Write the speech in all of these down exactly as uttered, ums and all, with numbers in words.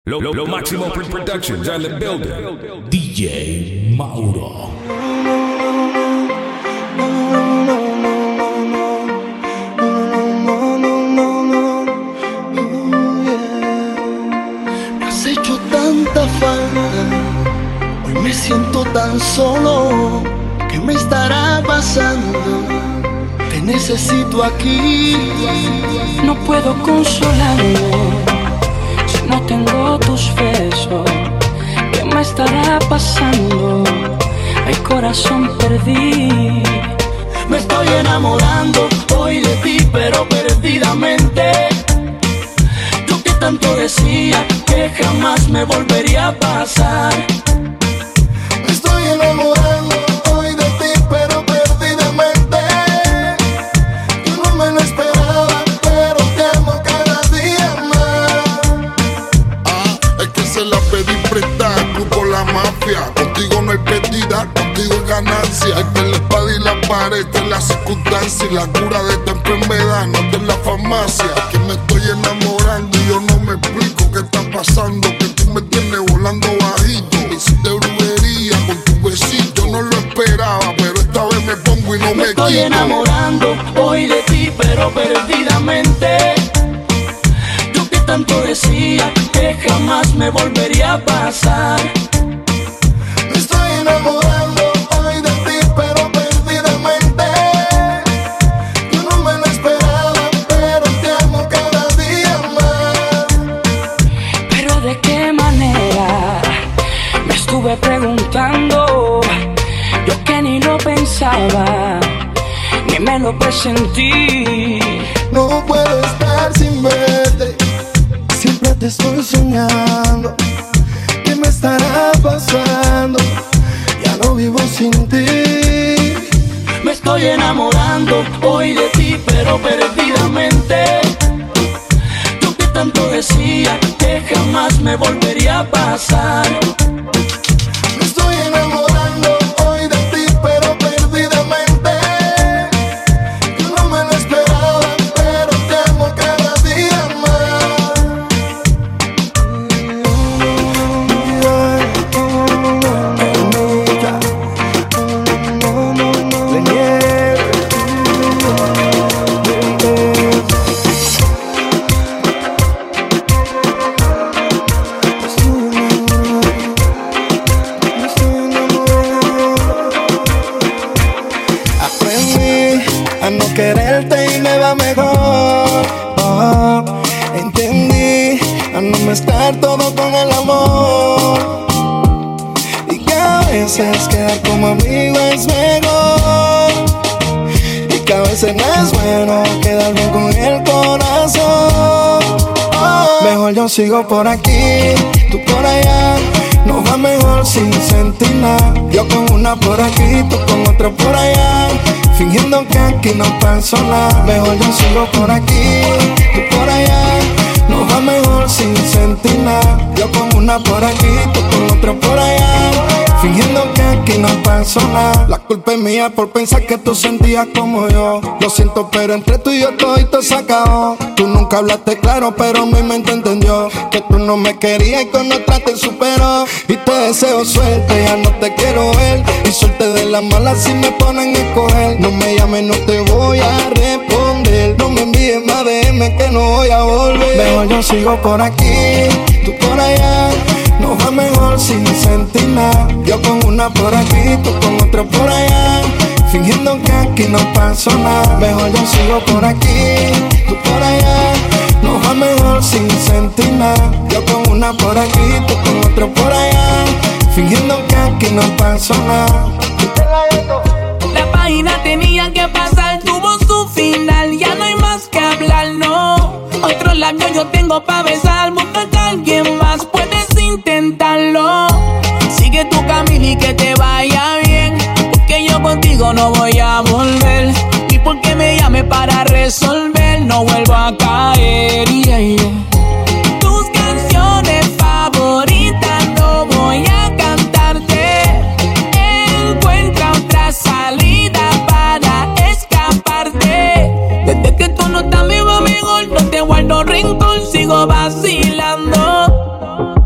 Lo, lo, lo Máximo Productions on the building. D J Mauro. Me has hecho tanta falta, hoy me siento tan solo. ¿Qué me estará pasando? Te necesito aquí. No puedo consolarme si no tengo tus besos. ¿Qué me estará pasando? Ay, corazón, perdí. Me estoy enamorando hoy de ti, pero perdidamente. Yo que tanto decía que jamás me volvería a pasar. Me estoy enamorando hoy de ti, pero perdidamente. Yo no me lo esperaba, pero te amo cada día más. Ah, es que se la pedí prestada, grupo La Mafia. Contigo no hay pérdida, contigo es ganancia. Es que la espada y la pared, es la circunstancia y la cura de esta enfermedad, no es de la farmacia. Es que me estoy enamorando y yo no me explico qué está pasando. Que tú me tienes volando bajito. Me hiciste brujería con tu besito, no lo esperaba, pero esta vez me pongo y no me, Me estoy quito. enamorando hoy de ti, pero perdidamente. Yo que tanto decía que jamás me volvería a pasar. Me estoy enamorando hoy de ti, pero perdidamente. Yo no me lo esperaba, pero te amo cada día más. Pero de qué manera, me estuve preguntando. Yo que ni lo pensaba, ni me lo presentí. No puedo estar sin verte, siempre te estoy soñando. ¿Qué me estará pasando? Ya no vivo sin ti. Me estoy enamorando hoy de ti, pero perdidamente. Yo que tanto decía que jamás me volvería a pasar. Me estoy enamorando hoy de ti, pero perdidamente. Yo no me lo esperaba, pero te amo cada día más. Aprendí a no quererte y me va mejor. Oh, entendí a no mezclar todo con el amor. Y que a veces quedar como amigo es mejor. Y que a veces no es bueno quedar bien con el corazón. Oh, mejor yo sigo por aquí, tú por allá. Nos va mejor sin sentir nada. Yo con una por aquí, tú con otra por allá. Fingiendo que aquí no pasó nada. Mejor yo sigo por aquí, tú por allá. Nos va mejor sin sentir nada. Yo con una por aquí, tú con otra por allá. Fingiendo que aquí no pasó nada. La culpa es mía por pensar que tú sentías como yo. Lo siento, pero entre tú y yo todito se acabó. Tú nunca hablaste claro, pero mi mente entendió que tú no me querías y con otra te superó. Y te deseo suerte, ya no te quiero ver. Y suerte de la mala si me ponen a escoger. No me llames, no te voy a responder. No me envíes más D M que no voy a volver. Mejor yo sigo por aquí, tú por allá. Nos va mejor sin sentir nada. Yo con una por aquí, tú con otra por allá. Fingiendo que aquí no pasó nada. Mejor yo sigo por aquí, tú por allá. Nos va mejor sin sentir nada. Yo con una por aquí, tú con otra por allá. Fingiendo que aquí no pasó nada. La página tenía que pasar, tuvo su final. Ya no hay más que hablar, no. Otro labio yo tengo pa' besar. Búscate a alguien más, puedes intentarlo. Sigue tu camino y que te vaya bien, porque yo contigo no voy a volver. Y porque me llame para resolver, no vuelvo a caer. Yeah, yeah. Tus canciones favoritas no voy a cantarte. Encuentra otra salida para escaparte. Desde que tú no estás vivo, mejor no te guardo rincón, sigo vacilando.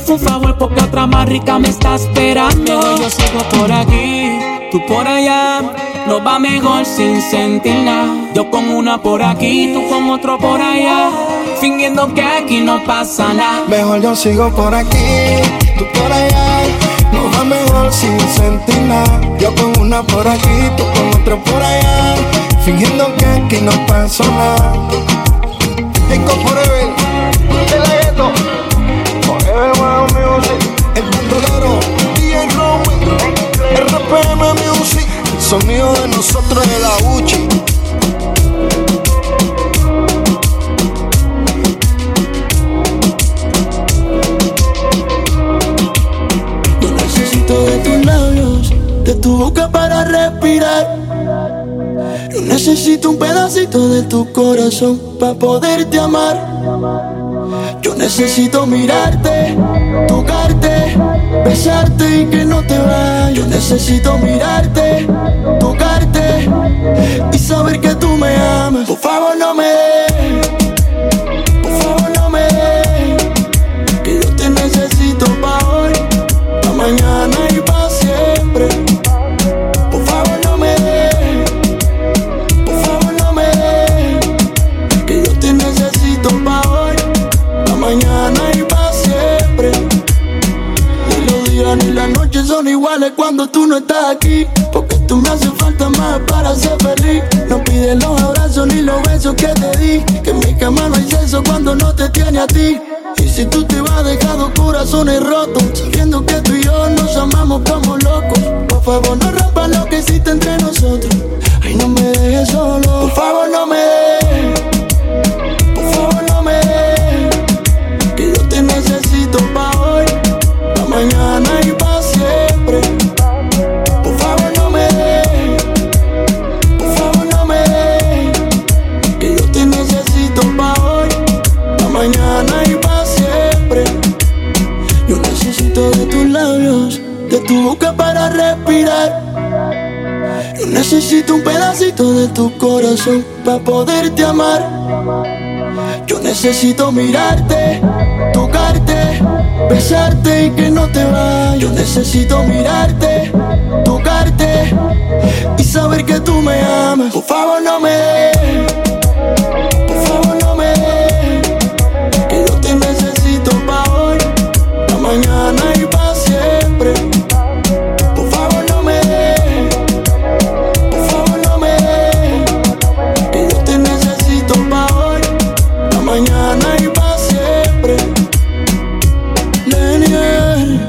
por favor, porque otra más rica me está esperando. Yo sigo por aquí, tú por allá. Nos va mejor sin sentir nada. Yo con una por aquí, tú con otro por allá, fingiendo que aquí no pasa nada. Mejor yo sigo por aquí, tú por allá. Nos va mejor sin sentir nada. Yo con una por aquí, tú con otro por allá, fingiendo que aquí no pasa nada. Disco Forever, de la gueto, Forever Wild Music, el bandolero, D J Rowe, R P M Music, sonido de nosotros de la Uchi. Yo necesito de tus labios, de tu boca para respirar. Yo necesito un pedacito de tu corazón para poderte amar. Yo necesito mirarte, tocarte, besarte y que no te vayas. Yo necesito mirarte, tocarte y saber que tú me amas. Por favor no me dejes, por favor no me dejes, que yo te necesito pa' hoy, pa' mañana y pa' siempre. Por favor no me dejes, por favor no me dejes, que yo te necesito pa' hoy, pa' mañana y pa' siempre. Ni los días ni las noches son iguales cuando tú no estás aquí, porque tú me haces falta más para ser feliz. No pides los abrazos ni los besos que te di, que en mi cama no hay sexo cuando no te tiene a ti. Y si tú te vas dejando corazones rotos, sabiendo que tú y yo nos amamos como locos. Por favor no rompas lo que hiciste entre nosotros. Ay, no me dejes solo. Por favor no me dejes, por favor no me dejes, que yo te necesito pa' hoy, pa' mañana y pa' siempre. Por favor no me dejes, por favor no me dejes, que yo te necesito pa' hoy, pa' mañana y pa' siempre. Yo necesito de tus labios, de tu boca para respirar. Yo necesito un pedacito de tu corazón para poderte amar. Yo necesito mirarte, tocarte, besarte y que no te vayas. Yo necesito mirarte, tocarte y saber que tú me amas. Por favor no me dejes, por favor no me dejes, que yo te necesito pa' hoy, pa' mañana y pa' siempre. Por favor no me dejes, por favor no me dejes, que yo te necesito pa' hoy, pa' mañana y pa' siempre. Lenier,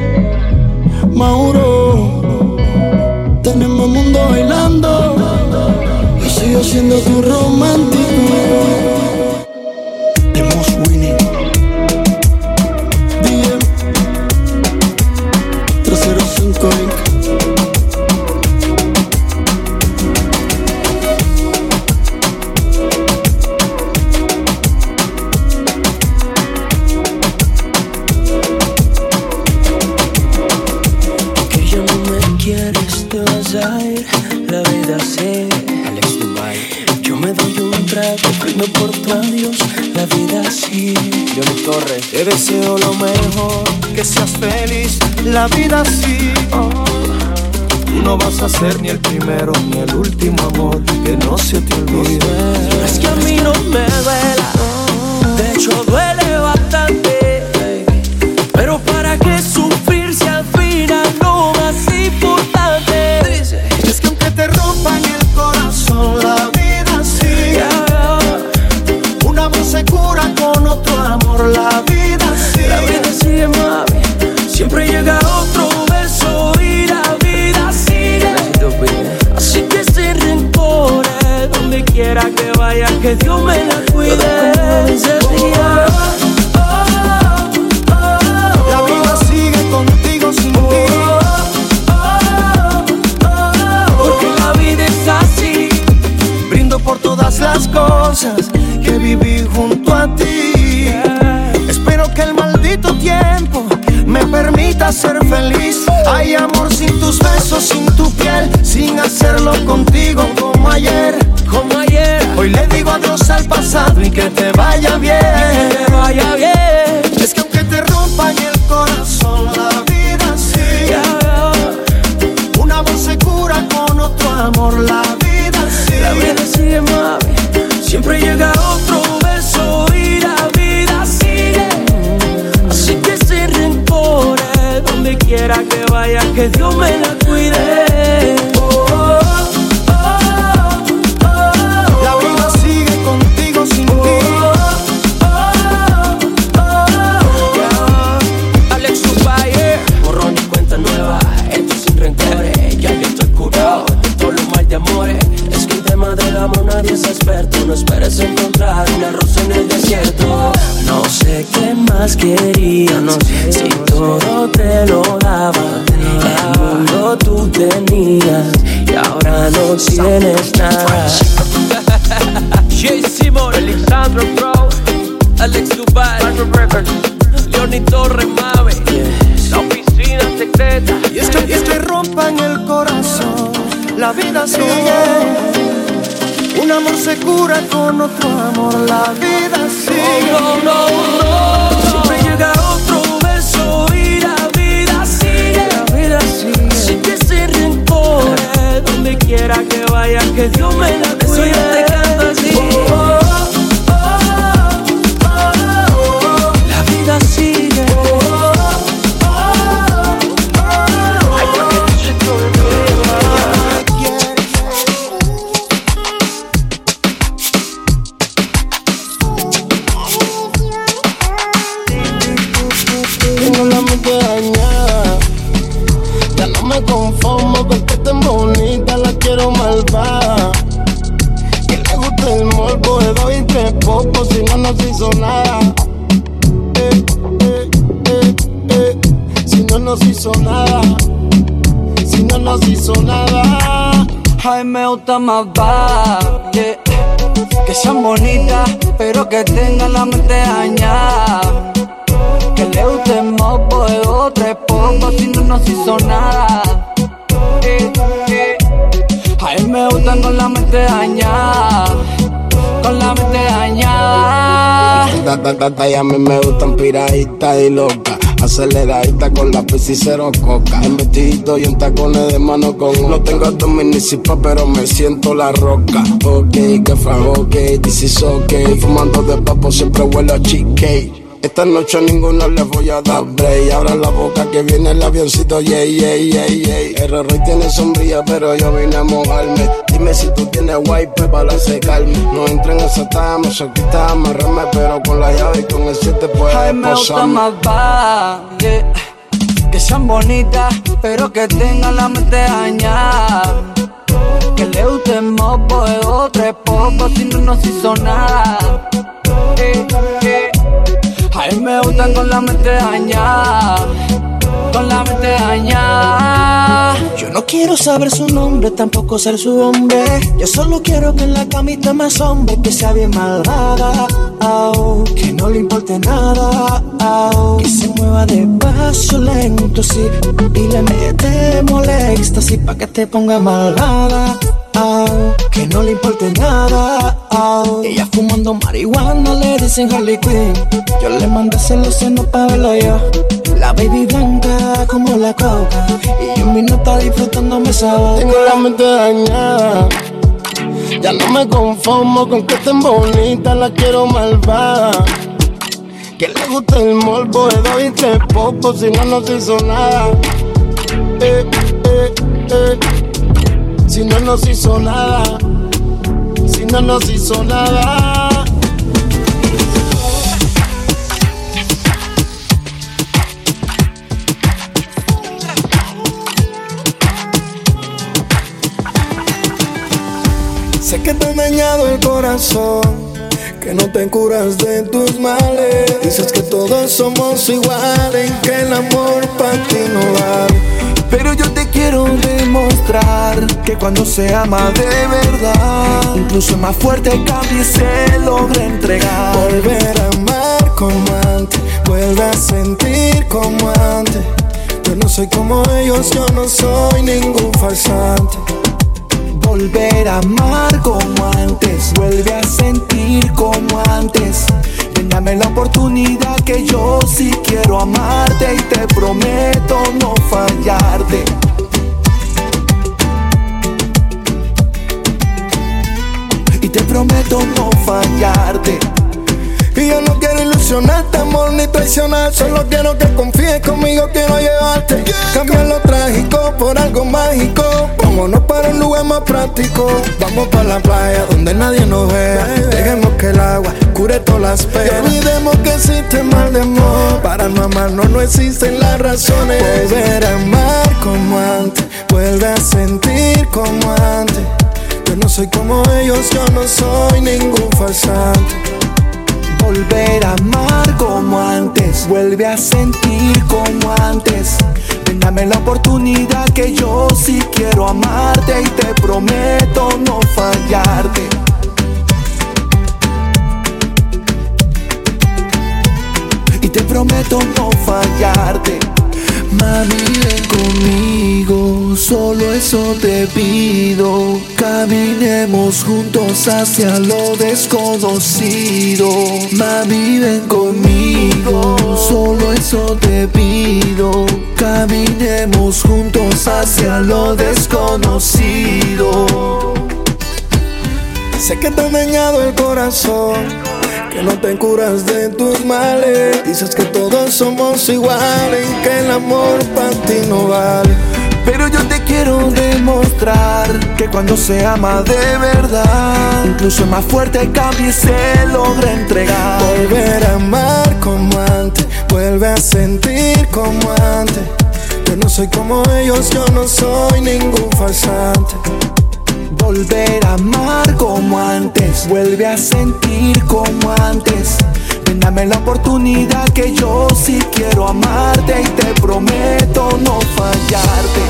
Mauro, tenemos mundo bailando y sigo siendo tu romántico. Hemos winning. D M trescientos cinco Inc. Que ya no me quieres, te vas a ir. La vida sigue, Alex Dubai. Yo me doy un trago, brindo por tu adiós. La vida sigue. Johnny Torres. Te deseo lo mejor, que seas feliz. La vida sigue. Tú no vas a ser ni el primero ni el último amor, que no se te olvide. No es que a mí no me duela, de hecho duele bastante, pero para qué sufrir si al final no más importante. Es que aunque te rompan el corazón, la vida sigue. Un amor se cura con otro amor, la vida sigue. La vida sigue, mami, siempre llega otro beso y la vida sigue. Así que sin rencores, donde quiera que vaya, que Dios me la cuide. La vida sigue contigo sin ti. Porque la vida es así. Brindo por todas las cosas que viví junto a ti. Espero que el maldito tiempo me permita ser feliz. Hay amor sin tus besos, sin tu piel, sin hacerlo contigo como ayer. Como ayer. Hoy le digo adiós al pasado y que te vaya bien. Que te vaya bien. Es que aunque te rompan el corazón, quiera que vaya, que Dios me la cuide. Oh, oh, oh, oh, oh. La vida sigue contigo sin oh, ti. Oh, oh, oh, yeah. Alex Dubayer, borrón y cuenta nueva, esto sin rencores. Ya yo estoy curado de todos los mal de amores. Es que el tema del amor nadie es experto. No esperes encontrar una rosa en el desierto. No sé qué más querías, no sé si todo te lo daba. El mundo tú tenías y ahora no tienes nada. Jay Simon, Alexandro Pro, Alex Dubai, Leoni Torres, Mave, la oficina secreta. Y es que, y es que rompan el corazón, la vida sigue. Un amor se cura con otro amor, la vida sigue. No, no, no, siempre llega otro beso y la vida sigue. La vida sigue. Así que sin rencores, donde quiera que vaya, que Dios me la cuide. Eso yo te canto así. Oh, oh, oh, oh, oh. La vida sigue. Oh, oh, oh, oh. Ay, porque tú se te olvida. Tengo la mente dañada, ya no me conformo con que esté bonita, la quiero malvada. Que le guste el morbo, le doy tres popos, si no, no se hizo nada. Eh, eh, eh, eh. Si no, no se hizo nada. Si no, no se hizo nada. Ay, me gusta más va, yeah. Que sean bonitas, pero que tengan la mente dañada. Que le guste el mopo de dos, tres popos, si no nos hizo nada. Eh, eh. A él me gustan con la mente dañada, con la mente dañada. Y a mí me gustan piraditas y locas, aceleradita con la y cero coca. En vestidito y en tacones de mano con oca. No tengo dominicipa, pero me siento la roca. Ok, que frago, ok, this is ok. Fumando de papo siempre huele a cheesecake. Esta noche a ninguno les voy a dar break. Abran la boca que viene el avioncito, yeah, yeah, yeah, yeah. El Roy tiene sombrilla, pero yo vine a mojarme. Dime si tú tienes wipe para secarme. No entren en esa tama, soquita, amarrarme, pero con la llave y con el siete puedes Ay, me gusta más va, yeah. Que sean bonitas, pero que tengan la mente dañada. Que le guste el mopo de dos, tres popos, si no nos hizo nada. Eh, eh. A él me gustan con la mente dañada, con la mente dañada. Yo no quiero saber su nombre, tampoco ser su hombre. Yo solo quiero que en la camita me asombre, que sea bien malvada, oh, que no le importe nada, oh, que se mueva despacio, lento, sí, y le metemos éxtasis pa' que te ponga malvada, oh, que no le importe nada, oh. Ella fumando marihuana le dicen Harley Quinn. Yo le mandé los senos pa' verlo yo. La baby blanca como la coca, y un minuto disfrutándome esa boca. Tengo la mente dañada, ya no me conformo con que estén bonitas, la quiero malvada. Que le guste el morbo, le doy tres popos, si no, no se hizo nada. Eh, eh, eh. Si no, no se hizo nada. Si no, no se hizo nada. Sé que te ha dañado el corazón, que no te curas de tus males. Dices que todos somos iguales, que el amor para ti no vale. Pero yo te quiero demostrar que cuando se ama de verdad, incluso más fuerte cambia y se logra entregar. Volver a amar como antes, vuelve a sentir como antes. Yo no soy como ellos, yo no soy ningún farsante. Volver a amar como antes, vuelve a sentir como antes. Ven, dame la oportunidad que yo sí quiero amarte y te prometo no fallarte. Y te prometo no fallarte. Y yo no quiero ilusionarte, amor, ni traicionar. Solo quiero que confíes conmigo, quiero llevarte. Cambiar lo trágico por algo mágico. Vámonos para un lugar más práctico. Vamos para la playa donde nadie nos vea. Dejemos que el agua cure todas las penas. Y olvidemos que existe mal de amor. Para no amarnos no existen las razones. Volver a amar como antes, vuelve a sentir como antes. Yo no soy como ellos, yo no soy ningún farsante. Volver a amar como antes, vuelve a sentir como antes. Ven, dame la oportunidad que yo sí quiero amarte y te prometo no fallarte. Y te prometo no fallarte. Mami, ven conmigo, solo eso te pido. Caminemos juntos hacia lo desconocido. Mami, ven conmigo, solo eso te pido. Caminemos juntos hacia lo desconocido. Sé que te ha dañado el corazón, que no te curas de tus males. Dices que todos somos iguales y que el amor para ti no vale. Pero yo te quiero demostrar que cuando se ama de verdad, incluso más fuerte cambia y se logra entregar. Volver a amar como antes, vuelve a sentir como antes. Yo no soy como ellos, yo no soy ningún farsante. Volver a amar como antes, vuelve a sentir como antes. Ven, dame la oportunidad que yo sí quiero amarte y te prometo no fallarte.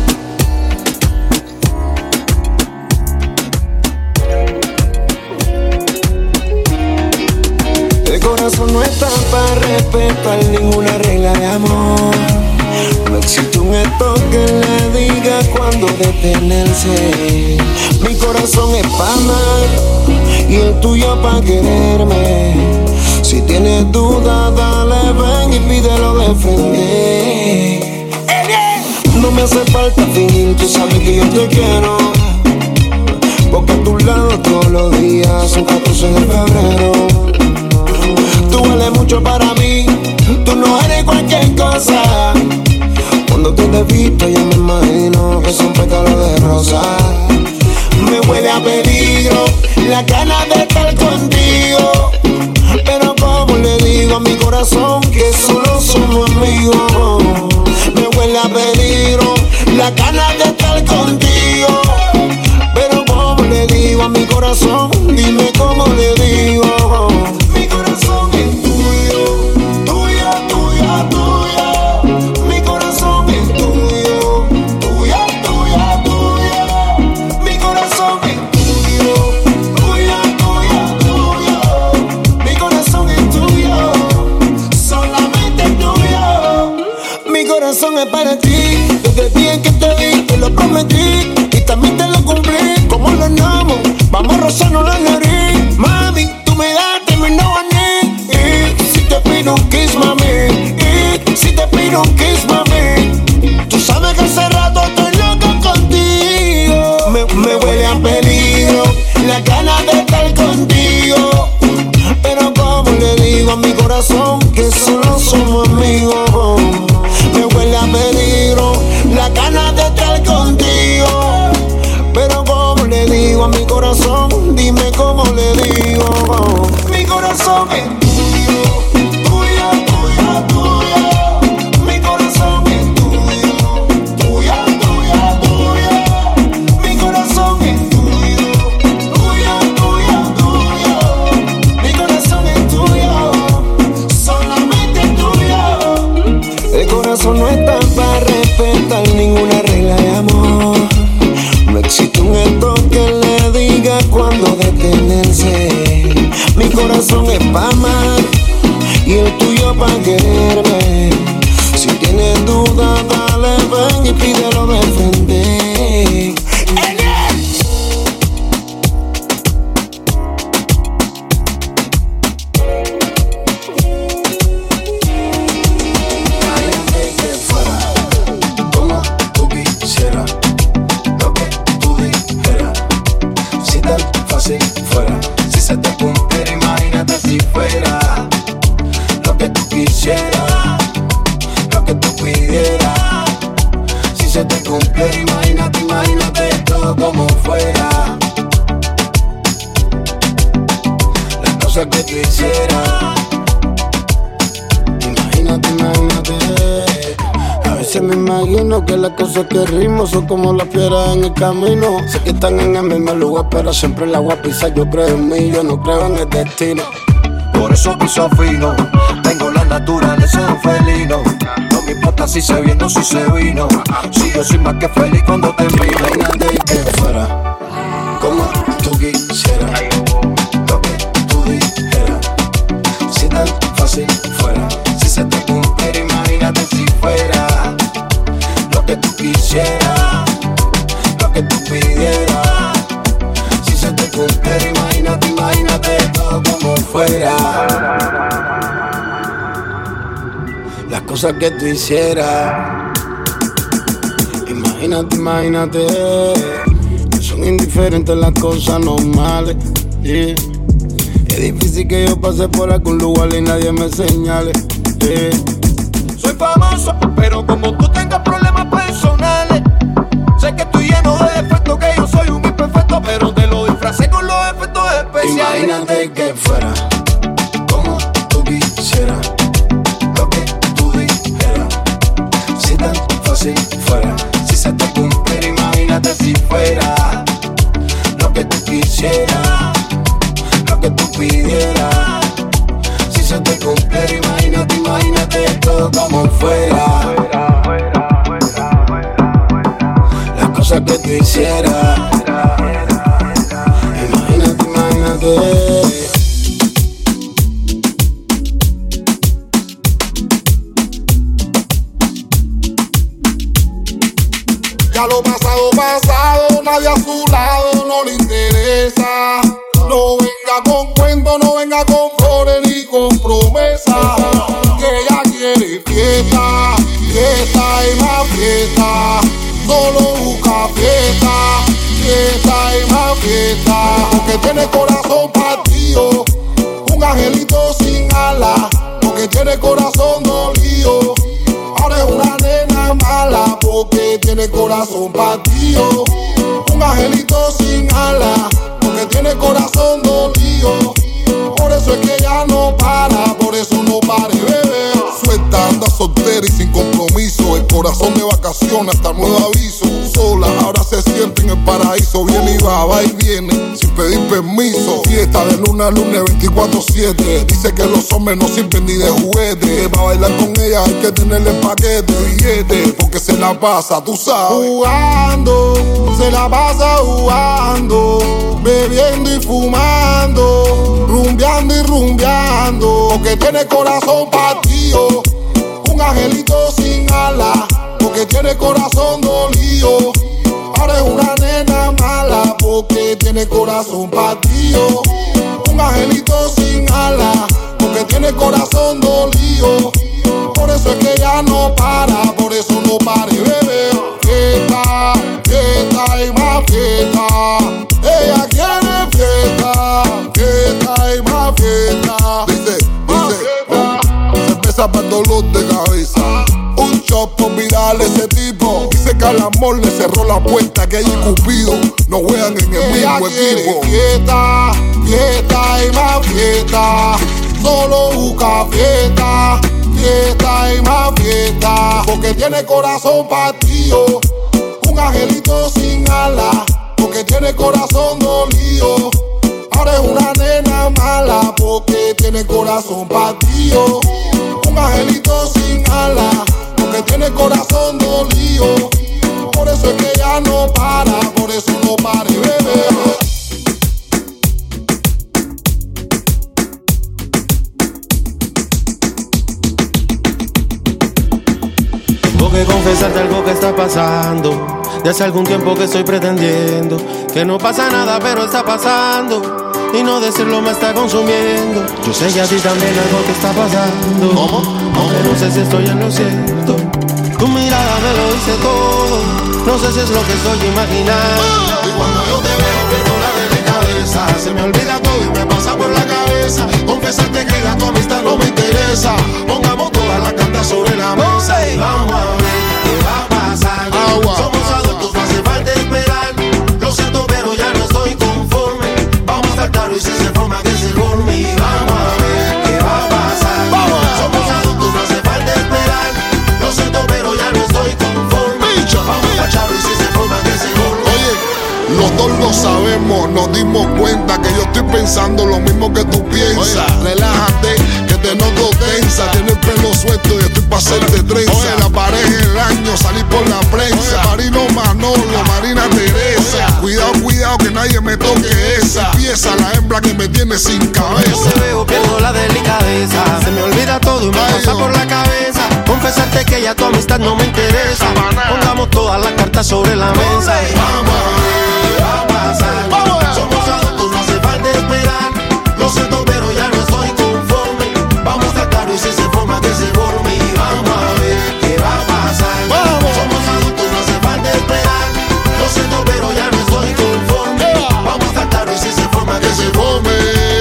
El corazón no está para respetar ninguna regla de amor. No existe un esto que le diga cuándo detenerse. Mi corazón es pa' amar y el tuyo pa' quererme. Si tienes duda, dale, ven y pídelo de frente. No me hace falta fingir, tú sabes que yo te quiero. Porque a tu lado todos los días son catorce de febrero. Tú vales mucho para mí, tú no eres cualquier cosa. Cuando tú te vistas yo me imagino que son pétalos de rosa. Me huele a peligro la gana de estar contigo. Pero como le digo a mi corazón que solo somos amigos. Me huele a peligro la gana de estar contigo. Pero como le digo a mi corazón, dime cómo le digo. Mi corazón es tuyo, tuyo, tuyo, tuyo. Mi corazón es tuyo, tuyo, tuyo, tuyo. Mi corazón es tuyo, tuyo, tuyo, tuyo. Mi corazón es tuyo, solamente tuyo. Mi corazón es para ti, desde el día en que te vi, te lo prometí y también te lo cumplí. Como lo amo, vamos a rozarnos la nariz. Mami, tú me das terminado a mí. Y si te pido un kiss, mami, y si te pido un kiss, mami, tú sabes que hace rato estoy loco contigo. Me, me huele a peligro la gana de estar contigo. Pero como le digo a mi corazón que solo somos amigos. Me huele a peligro la gana de estar contigo. Pero como le digo a mi corazón, dime cómo le digo. Mi corazón es tuyo, tuyo, tuyo, tuyo. Mi corazón es tuyo, tuyo, tuyo, tuyo. Mi corazón es tuyo, tuyo, tuyo, tuyo. Mi corazón es tuyo, solamente tuyo. El corazón no está para respetar ninguna regla de amor. No existe un esto que le diga cuándo detenerse. Mi corazón es pa' amar y el tuyo pa' quererme. Si tienes duda, dale, ven y pídelo de frente. Como tú quisieras, lo que tú dijeras. Si tan fácil fuera, si se te cumpliera, imagínate si fuera. veces me imagino que las cosas que ritmo son como las piedras en el camino. Sé que están en el mismo lugar, pero siempre la voy a pisar. Yo creo en mí, yo no creo en el destino. Por eso piso fino, tengo la naturaleza de un felino. No me importa si se vino o si se vino. Si yo soy más que feliz cuando te miro. Imagínate que fuera como tú quisieras, lo que tú dijeras. Si tan fácil fuera, si se te cumpliera, imagínate si fuera lo que tú quisieras, lo que tú pidieras. Si se te cumpliera, imagínate, imagínate todo como fuera. Las cosas que tú hicieras. Imagínate, imagínate. Que son indiferentes las cosas normales. Yeah. Es difícil que yo pase por algún lugar y nadie me señale. Yeah. Soy famoso, pero como tú tengas problemas personales. Sé que estoy lleno de defectos, que yo soy un imperfecto, pero te lo disfracé con los efectos especiales. Imagínate que fuera como tú quisieras, lo que tú dijeras. Si tan fácil fuera, si se te cumpliera, imagínate si fuera lo que tú quisieras, lo que tú pidieras. Si se te cumpliera, imagínate, imagínate todo como fuera. Las cosas que tú hicieras. Imagínate, imagínate. Ya lo pasado, pasado, nadie a su lado no le interesa. No venga con cuento, no venga con flores ni con promesas. Que ella quiere fiesta, fiesta y más fiesta. Solo busca fiesta, fiesta y más fiesta. Porque tiene corazón partido, un angelito sin alas. Porque tiene corazón dolido, ahora es una nena mala. Porque tiene corazón partido, un angelito sin alas. Porque tiene corazón dolido, por eso es que ella no para. Por eso no pare, bebé. Suelta, anda soltera y sin compromiso. El corazón de vacaciones hasta nuevo aviso. Sola, ahora se siente en el paraíso. Viene y va, va y viene, sin pedir permiso. Fiesta de luna a lunes veinticuatro siete. Dice que los hombres no sirven ni de juguete. Para bailar con ella hay que tenerle paquete, billete, porque se la pasa, tú sabes, jugando. Se la pasa jugando, bebiendo y fumando, rumbeando y rumbeando. Porque tiene corazón partido, un angelito sin alas. Porque tiene corazón dolido, ahora es una nena mala. Porque tiene corazón partido, un angelito sin alas. Porque tiene corazón dolido, por eso es que ella no para. Por eso no pare, bebé. Fiesta, fiesta y más fiesta. Ella quiere fiesta, fiesta y más fiesta. Dice, dice, oh, cerveza para el dolor de cabeza. Un shot por mirar ese tipo. Dice que al amor le cerró la puerta, que ella y Cupido no juegan en el ella mismo equipo. Fiesta, fiesta y más fiesta. Solo busca fiesta, fiesta y más fiesta. Porque tiene corazón partido, un angelito sin alas. Porque tiene corazón dolido, ahora es una nena mala. Porque tiene corazón partido, un angelito sin alas. Porque tiene corazón dolido, por eso es que ella no para. Por eso no pare, bebé. Tengo que confesarte algo que está pasando. De hace algún tiempo que estoy pretendiendo que no pasa nada, pero está pasando. Y no decirlo me está consumiendo. Yo sé que a ti también algo te está pasando. ¿Cómo? Aunque no sé si estoy en lo cierto. Tu mirada me lo dice todo. No sé si es lo que estoy imaginando. Y cuando yo te veo pierdo la de mi cabeza. Se me olvida todo y me pasa por la cabeza. Confesarte que la tu amistad no me interesa. Pongamos todas las cartas sobre la mesa y vamos a ver qué va a pasar. Agua. Somos adultos, no hace falta esperar. Lo siento, pero ya no estoy conforme. Vamos a saltar y si se forma que se forme. Y vamos a ver qué va a pasar. Vamos. Somos adultos, no hace falta esperar. Lo siento, pero ya no estoy todos lo sabemos, nos dimos cuenta que yo estoy pensando lo mismo que tú piensas. Oye, relájate, que te noto tensa. Tienes el pelo suelto y estoy pa' hacerte trenza. Oye, la pareja el año, salir por la prensa. Oye, Marino Manolo, Marina Teresa. Oye, cuidado, cuidado, que nadie me toque esa. Empieza la hembra que me tiene sin cabeza. Te veo, pierdo la delicadeza. Se me olvida todo y me pasa por la cabeza. Confesarte que ya tu amistad no me interesa. Pongamos todas las cartas sobre la mesa. Vamos a ver, va a pasar. Vamos. Somos adultos, no hace falta esperar. Lo siento, pero ya no estoy conforme. Vamos a estar claro y si se forma que se forme. Vamos a ver qué va a pasar. Vamos. Somos adultos, no hace falta esperar. Lo siento, pero ya no estoy conforme. Vamos a estar claro y si se forma que se forme.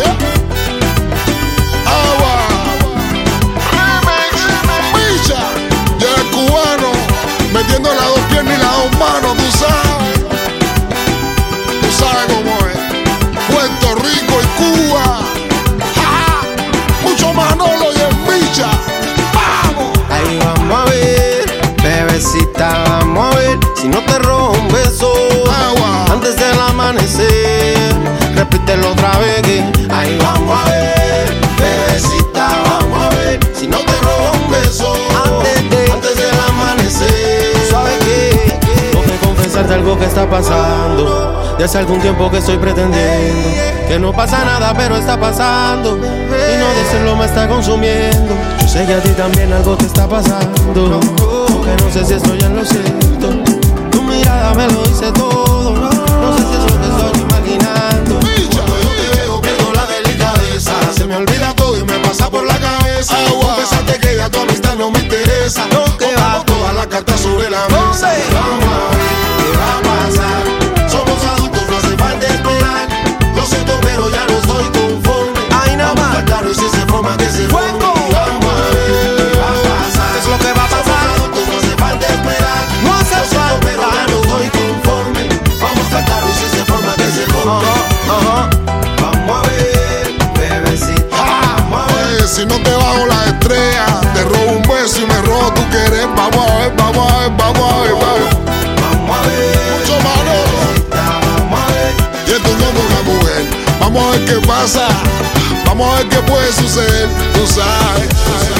Agua. Remix. Micha. Ya el cubano. Metiendo las dos piernas y las dos manos, tú sabes. Tú sabes cómo es. Puerto Rico y Cuba. ¡Ja! Mucho Manolo y el Micha. ¡Vamos! Ahí vamos a ver, bebecita, vamos a ver. Si no te robo un beso Agua. antes del amanecer, repítelo otra vez que ahí vamos a ver, bebecita, vamos a ver. Si no te robo un beso antes, de, antes del amanecer, ¿sabes qué? Tengo que confesarte algo que está pasando. Ya hace algún tiempo que estoy pretendiendo que no pasa nada, pero está pasando. Y no decirlo me está consumiendo. Yo sé que a ti también algo te está pasando, aunque no sé si estoy en lo cierto. Tu mirada me lo dice todo. No sé si es lo que estoy imaginando. Cuando yo te veo pierdo la delicadeza. Se me olvida todo y me pasa por la cabeza. Confesarte que ya tu amistad no me interesa. No, que va todas las cartas sobre la mesa. Vamos a ver qué va a pasar. Somos adultos, no hace falta esperar. Lo siento, pero ya no estoy conforme. Ay, nada más. Vamos a estar claro y si se forma que se forme. Vamos a ver qué va a pasar. Es lo que va a pasar. Somos adultos, no hace falta esperar. No hace falta, siento, pero ya no estoy conforme. Vamos a estar claro y si se forma que se forme. Uh-huh, uh-huh. Vamos a ver, bebecita. Vamos a ver. Oye, si no te bajo las estrellas, te robo un beso y me robo tu querer. Vamos a ver, vamos a ver, vamos a ver, vamos. Vamos a ver. Mucho Manolo. Vamos a ver. Y esto es como una mujer. Vamos a ver qué pasa. Vamos a ver qué puede suceder. Tú sabes.